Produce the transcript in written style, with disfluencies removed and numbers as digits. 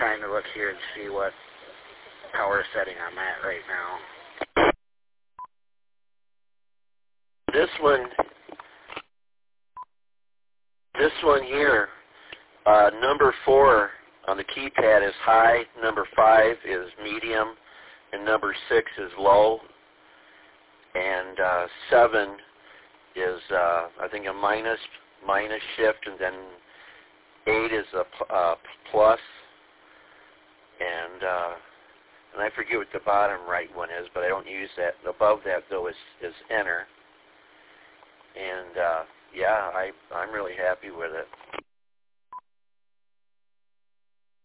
trying to look here and see what power setting I'm at right now. This one here, number 4 on the keypad is high, number 5 is medium, and number 6 is low, and 7 is I think a minus shift, and then 8 is a plus, and I forget what the bottom right one is, but I don't use that. Above that though is enter, and yeah, I'm really happy with it.